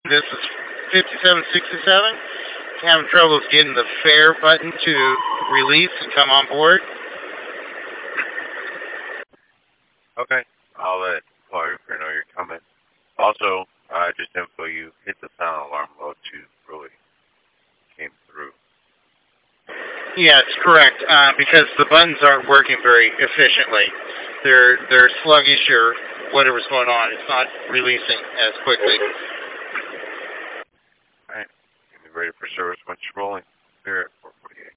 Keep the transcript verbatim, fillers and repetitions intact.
This is fifty-seven sixty-seven. Having troubles getting the fare button to release and come on board. Okay. I'll let photographer know you're coming. Also, uh, just info you hit the silent alarm mode too. Really came through. Yeah, it's correct. Uh, because the buttons aren't working very efficiently. They're they're sluggish or whatever's going on. It's not releasing as quickly. Alright. Get me ready for service once you're rolling. Here.